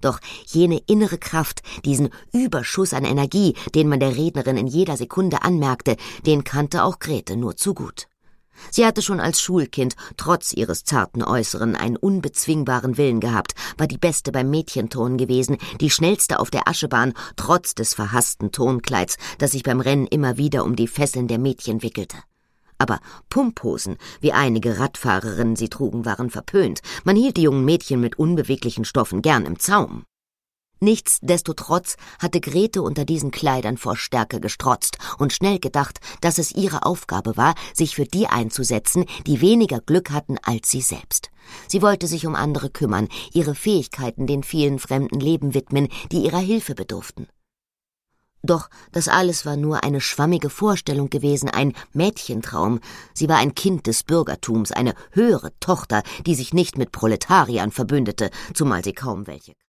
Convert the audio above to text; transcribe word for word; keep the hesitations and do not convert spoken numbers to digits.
Doch jene innere Kraft, diesen Überschuss an Energie, den man der Rednerin in jeder Sekunde anmerkte, den kannte auch Grete nur zu gut. Sie hatte schon als Schulkind trotz ihres zarten Äußeren einen unbezwingbaren Willen gehabt, war die Beste beim Mädchenturnen gewesen, die Schnellste auf der Aschebahn, trotz des verhassten Turnkleids, das sich beim Rennen immer wieder um die Fesseln der Mädchen wickelte. Aber Pumphosen, wie einige Radfahrerinnen sie trugen, waren verpönt. Man hielt die jungen Mädchen mit unbeweglichen Stoffen gern im Zaum. Nichtsdestotrotz hatte Grete unter diesen Kleidern vor Stärke gestrotzt und schnell gedacht, dass es ihre Aufgabe war, sich für die einzusetzen, die weniger Glück hatten als sie selbst. Sie wollte sich um andere kümmern, ihre Fähigkeiten den vielen fremden Leben widmen, die ihrer Hilfe bedurften. Doch das alles war nur eine schwammige Vorstellung gewesen, ein Mädchentraum. Sie war ein Kind des Bürgertums, eine höhere Tochter, die sich nicht mit Proletariern verbündete, zumal sie kaum welche